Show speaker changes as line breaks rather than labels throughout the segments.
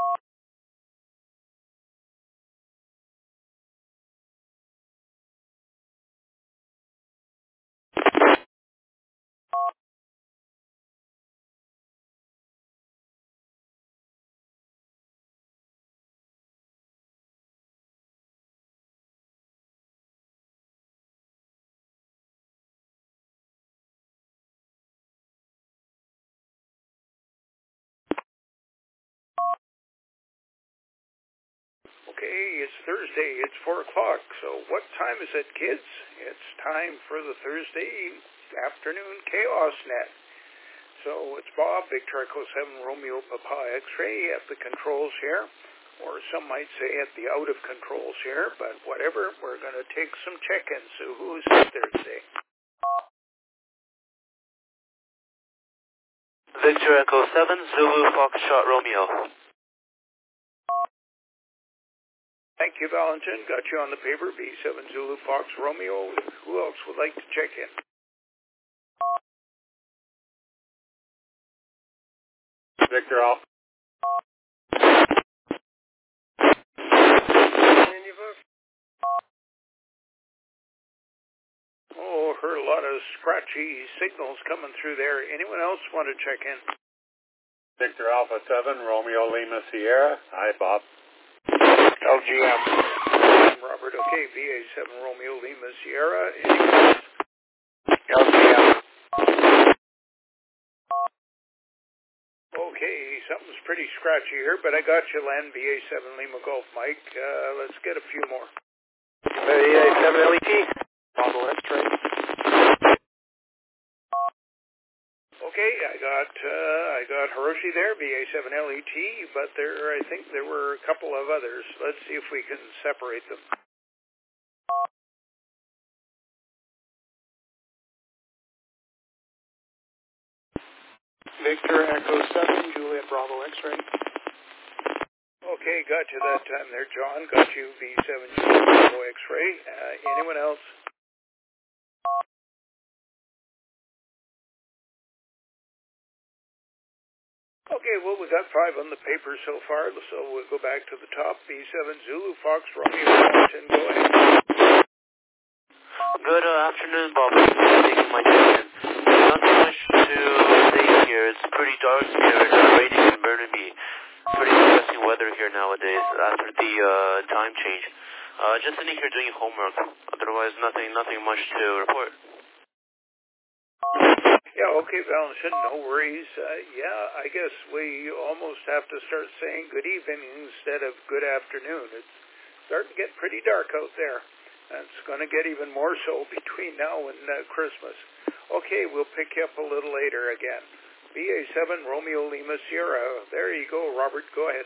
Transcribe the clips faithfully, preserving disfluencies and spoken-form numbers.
Okay, it's Thursday. It's four o'clock. So what time is it, kids? It's time for the Thursday afternoon Chaos Net. So it's Bob, Victor Echo seven, Romeo Papa X-Ray at the controls here. Or some might say at the out of controls here. But whatever, we're going to take some check-ins. So who's out there today?
Victor Echo seven, Zulu Foxtrot Romeo.
Thank you, Valentin. Got you on the paper. B seven Zulu Fox Romeo. Who else would like to check in?
Victor Alpha.
Oh, heard a lot of scratchy signals coming through there. Anyone else want to check in?
Victor Alpha seven, Romeo Lima Sierra. Hi, Bob.
L G M.
I'm Robert. Okay, V A seven Romeo Lima Sierra. Anyone else?
L G M.
Okay, something's pretty scratchy here, but I got you, Len. V A seven Lima Golf Mike. Uh, let's get a few more.
V A seven L E T. Bravo X-Ray.
Okay, I got uh, I got Hiroshi there, V A seven L E T, but there I think there were a couple of others. Let's see if we can separate them.
Victor Echo seven, Juliet Bravo X-Ray.
Okay, got you that time there, John. Got you, V seven Juliet Bravo X-Ray. Uh, anyone else? Okay, well, we got five on the paper so far, so we'll go back to the top. V seven Zulu Fox Romeo Washington. Go ahead.
Good uh, afternoon, Bob. Thanks for taking my check-in. Nothing much to say here. It's pretty dark here. It's raining in Burnaby. Pretty depressing weather here nowadays after the uh, time change. Uh, just sitting here doing homework. Otherwise, nothing, nothing much to report.
Yeah, okay, Valentin, no worries. Uh, yeah, I guess we almost have to start saying good evening instead of good afternoon. It's starting to get pretty dark out there. And it's going to get even more so between now and uh, Christmas. Okay, we'll pick you up a little later again. V A seven Romeo Lima Sierra. There you go, Robert. Go ahead.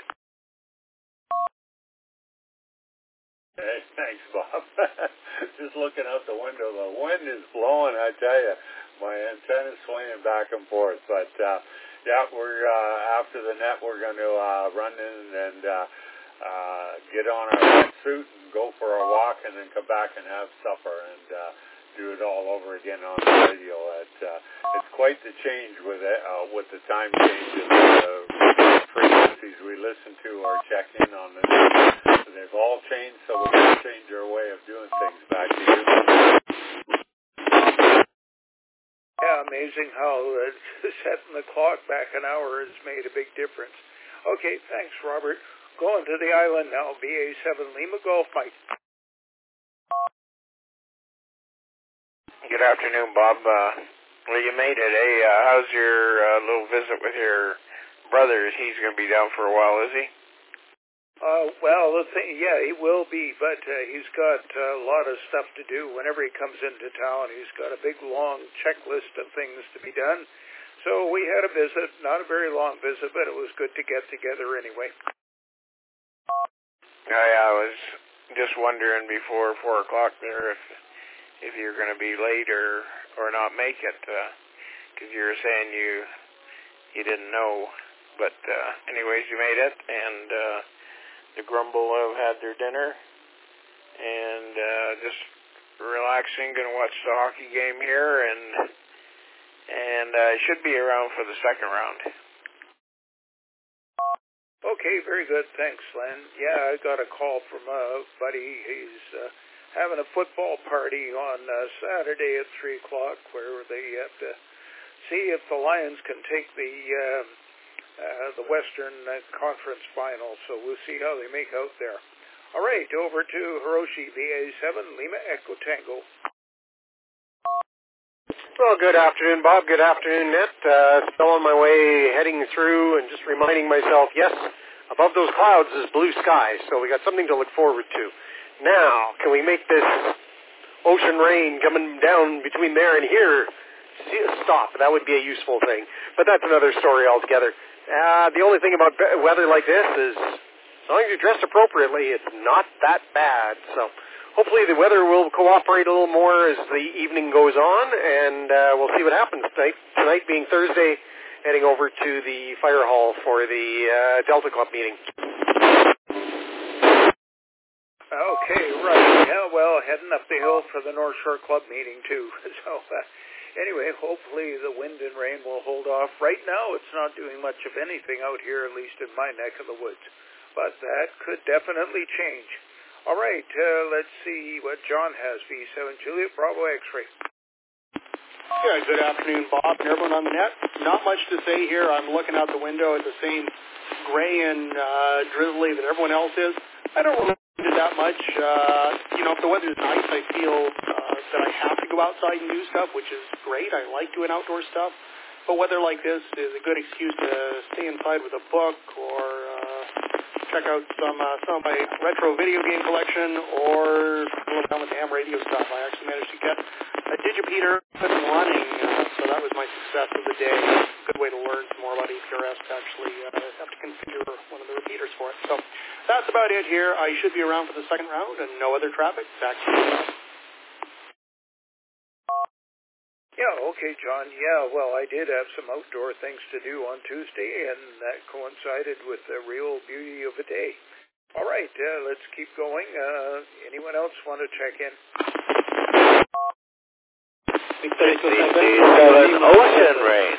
Hey, thanks, Bob. Just looking out the window, the wind is blowing, I tell you. My antenna's swinging back and forth. But, uh, yeah, we're uh, after the net, we're going to uh, run in and uh, uh, get on our wetsuit and go for a walk and then come back and have supper and uh, do it all over again on the radio. It, uh, it's quite the change with it, uh, with the time change and the frequencies we listen to or check in on this. They've all changed, so we're going to change our way of doing things. Back to you.
Yeah, amazing how uh, setting the clock back an hour has made a big difference. Okay, thanks, Robert. Going to the island now, V A seven Lima Golf Mike.
Good afternoon, Bob. Uh, well, you made it, eh? Uh, how's your uh, little visit with your brother? He's going to be down for a while, is he?
Uh, well, the thing, yeah, he will be, but uh, he's got uh, a lot of stuff to do. Whenever he comes into town, he's got a big, long checklist of things to be done. So we had a visit, not a very long visit, but it was good to get together anyway.
Yeah, yeah, I was just wondering before four o'clock there if if you're going to be late or or not make it, because uh, you were saying you you didn't know. But uh, anyways, you made it, and uh, the Grumble have had their dinner, and uh, just relaxing, going to watch the hockey game here, and and I uh, should be around for the second round.
Okay, very good. Thanks, Len. Yeah, I got a call from a buddy. He's uh, having a football party on uh, Saturday at three o'clock where they have to see if the Lions can take the uh, uh, the Western uh, Conference final. So we'll see how they make out there. All right, over to Hiroshi, V A seven, Lima Echo Tango.
Well, good afternoon, Bob. Good afternoon, Net. Uh, still on my way, heading through and just reminding myself, yes, above those clouds is blue sky, so we got something to look forward to. Now, can we make this ocean rain coming down between there and here stop? That would be a useful thing, but that's another story altogether. Uh, the only thing about weather like this is, as long as you dress appropriately, it's not that bad, so... Hopefully the weather will cooperate a little more as the evening goes on, and uh, we'll see what happens tonight. Tonight being Thursday, heading over to the fire hall for the uh, Delta Club meeting.
Okay, right. Yeah, well, heading up the hill for the North Shore Club meeting, too. So, uh, anyway, hopefully the wind and rain will hold off. Right now, it's not doing much of anything out here, at least in my neck of the woods. But that could definitely change. All right, uh, let's see what John has. V seven Juliet Bravo X-ray.
Yeah, good afternoon, Bob, and everyone on the net. Not much to say here. I'm looking out the window at the same gray and uh, drizzly that everyone else is. I don't really do that much. Uh, you know, if the weather's nice, I feel uh, that I have to go outside and do stuff, which is great. I like doing outdoor stuff. But weather like this is a good excuse to stay inside with a book or... Uh, check out some uh, some of my retro video game collection or a little down with the ham radio stuff. I actually managed to get a Digipeater up and running, uh, so that was my success of the day. Good way to learn some more about A P R S to actually uh, have to configure one of the repeaters for it. So that's about it here. I should be around for the second round and no other traffic. Back to you.
Yeah, okay, John. Yeah, well, I did have some outdoor things to do on Tuesday, and that coincided with the real beauty of the day. All right, uh, let's keep going. Uh, anyone else want to check in?
Ocean rain.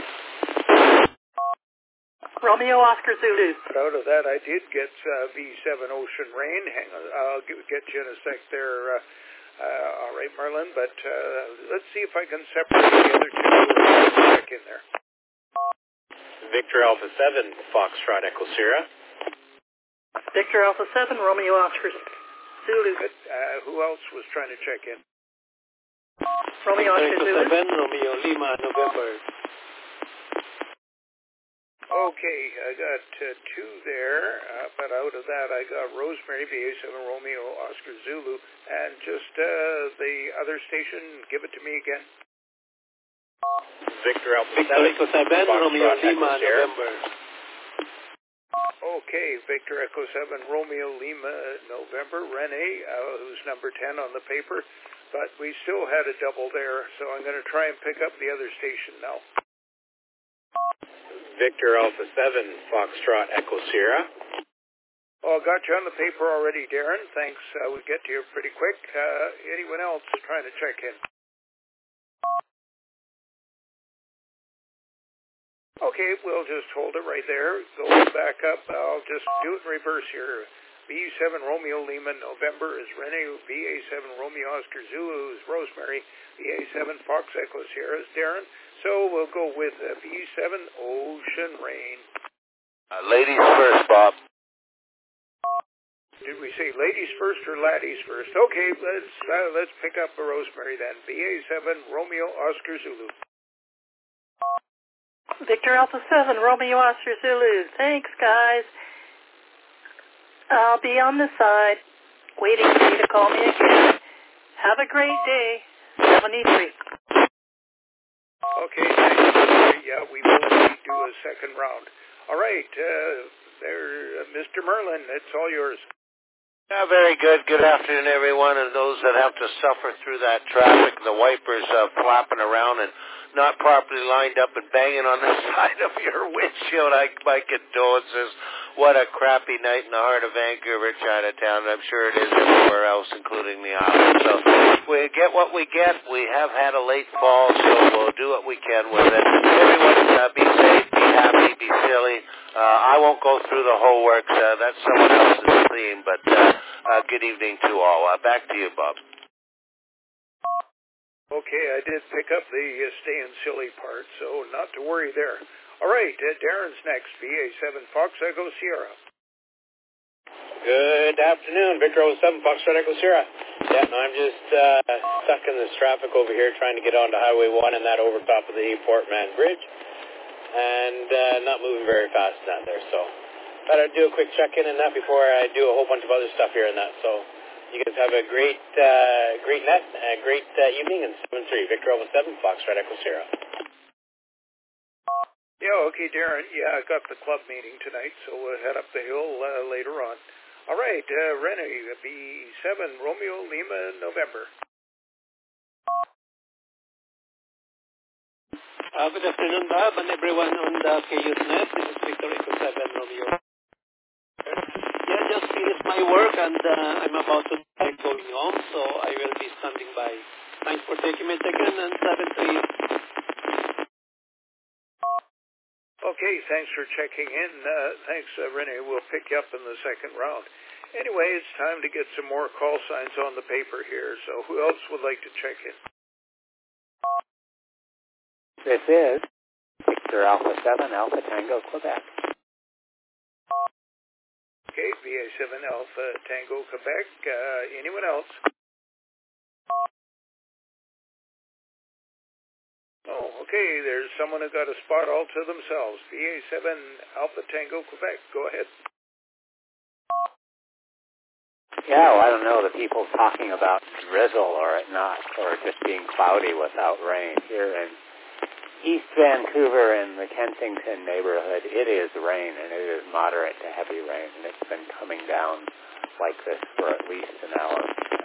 Romeo Oscar Zulu.
But out of that, I did get uh, V seven Ocean Rain. Hang on, I'll get you in a sec there. Uh, Uh, all right, Merlin, but uh, let's see if I can separate the other two uh, check in there.
Victor Alpha seven, Foxtrot Echo Sierra.
Victor Alpha seven, Romeo Oscar Zulu.
But, uh, who else was trying to check in?
Romeo Oscar Zulu.
seven, Romeo Lima, November.
Okay, I got uh, two there, uh, but out of that I got Rosemary, V A seven Romeo Oscar Zulu, and just uh, the other station, give it to me again.
Victor Alpha seven, Romeo Lima, November.
Okay, Victor Echo seven Romeo Lima, November. Rene, uh, who's number ten on the paper, but we still had a double there, so I'm going to try and pick up the other station now.
Victor Alpha seven, Foxtrot Echo Sierra.
Oh, got you on the paper already, Darren. Thanks. Uh, we get to you pretty quick. Uh, anyone else trying to check in? Okay, we'll just hold it right there. Go back up. I'll just do it in reverse here. V seven Romeo Lima, November is Rene. V A seven Romeo Oscar Zulu is Rosemary. V A seven Fox Echo Sierra is Darren. So we'll go with uh, V seven Ocean Rain.
Uh, ladies first, Bob.
Did we say ladies first or laddies first? Okay, let's uh, let's pick up a Rosemary then. V A seven Romeo Oscar Zulu.
Victor Alpha seven, Romeo Oscar Zulu. Thanks, guys. I'll be on the side, waiting for you to call me again. Have a great day. seventy-three.
Okay, thanks. Yeah, we will do a second round. All right, uh, there, uh, Mister Merlin, it's all yours.
Yeah, very good. Good afternoon, everyone, and those that have to suffer through that traffic, the wipers uh, flapping around and not properly lined up and banging on the side of your windshield. I, my condolences. What a crappy night in the heart of Vancouver, Chinatown. I'm sure it is everywhere else, including the island. So we get what we get. We have had a late fall, so we'll do what we can with it. Everyone, uh, be safe, be happy, might be silly. Uh, I won't go through the whole works. Uh, that's someone else's theme, but uh, uh, good evening to all. Uh, back to you, Bob.
Okay, I did pick up the uh, staying silly part, so not to worry there. All right, uh, Darren's next, V A seven Fox Echo Sierra.
Good afternoon, Victor oh seven Fox Echo Sierra. Yeah, no, I'm just uh, stuck in this traffic over here trying to get onto Highway one and that overtop of the Port Mann Bridge, and uh, not moving very fast down there, so thought I'd do a quick check-in and that before I do a whole bunch of other stuff here and that, so you guys have a great uh, great net, a great uh, evening, and seven three, Victor oh seven Fox Echo Sierra.
Yeah, okay, Darren. Yeah, I got the club meeting tonight, so we'll head up the hill uh, later on. All right, uh, Rennie, B seven Romeo Lima November.
Uh, good afternoon, Bob, and everyone on the K U S Net. This is Victor Echo seven Romeo. Yeah, just finished my work, and uh, I'm about to start going home, so I will be standing by. Thanks for taking my second, and seven three.
Okay, thanks for checking in. Uh, thanks, uh, Renee. We'll pick you up in the second round. Anyway, it's time to get some more call signs on the paper here, so who else would like to check in?
This is Victor Alpha seven, Alpha Tango, Quebec.
Okay, V A seven Alpha Tango, Quebec. Uh, anyone else? Oh, okay, there's someone who got a spot all to themselves. V A seven Alpha Tango, Quebec. Go ahead.
Yeah, well, I don't know. The people talking about drizzle or it not, or just being cloudy without rain. Here in East Vancouver in the Kensington neighborhood, it is rain, and it is moderate to heavy rain, and it's been coming down like this for at least an hour.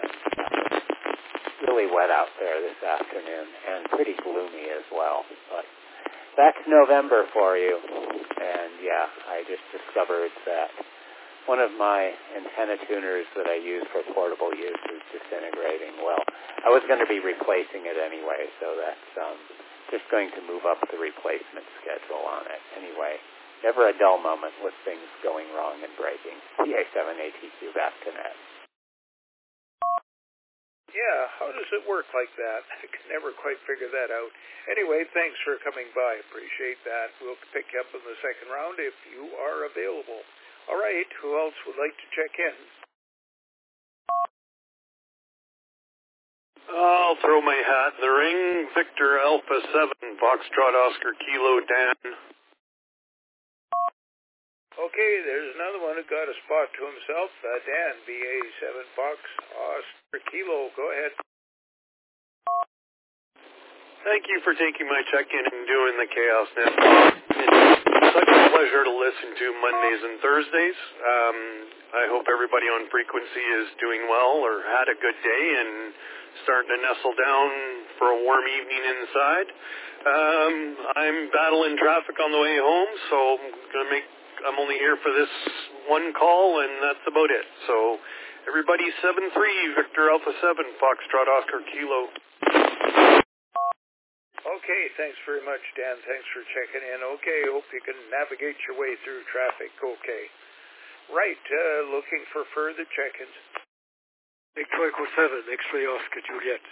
And really wet out there this afternoon, and pretty gloomy as well. But that's November for you, and yeah, I just discovered that one of my antenna tuners that I use for portable use is disintegrating. Well, I was going to be replacing it anyway, so that's um, just going to move up the replacement schedule on it. Anyway, never a dull moment with things going wrong and breaking. P A seven A T Q back to net.
Yeah, how does it work like that? I can never quite figure that out. Anyway, thanks for coming by. Appreciate that. We'll pick you up in the second round if you are available. All right, who else would like to check in?
I'll throw my hat in the ring. Victor Alpha seven, Foxtrot Oscar Kilo Dan.
Okay, there's another one who got a spot to himself. Uh, Dan, V A seven Fox Oscar Kilo. Go ahead.
Thank you for taking my check-in and doing the Chaos Net. It's such a pleasure to listen to Mondays and Thursdays. Um, I hope everybody on frequency is doing well or had a good day and starting to nestle down for a warm evening inside. Um, I'm battling traffic on the way home, so I'm going to make, I'm only here for this one call, and that's about it. So everybody, seven three, Victor Alpha seven, Foxtrot Oscar Kilo.
Okay, thanks very much, Dan. Thanks for checking in. Okay, hope you can navigate your way through traffic. Okay. Right, uh, looking for further check-ins.
Victor Echo seven, X-ray Oscar Juliet.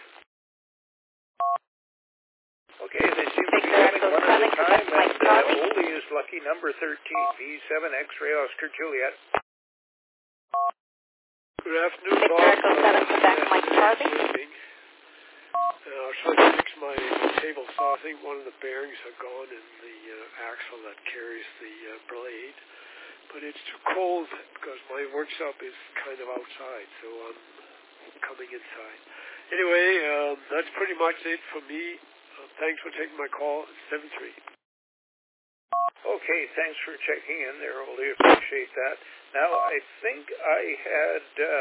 Okay, they seem to be coming one at a time, and uh, Oli is lucky number thirteen, V seven X-ray Oscar Juliet.
Good afternoon,
Victor
Bob.
Echo seven, Quebec, Mike Charlie.
Uh, I was trying to fix my table saw. I think one of the bearings had gone in the uh, axle that carries the uh, blade. But it's too cold because my workshop is kind of outside, so I'm coming inside. Anyway, um, that's pretty much it for me. Uh, thanks for taking my call. seven three.
Okay, thanks for checking in there, Oli. Appreciate that. Now, I think I had... Uh,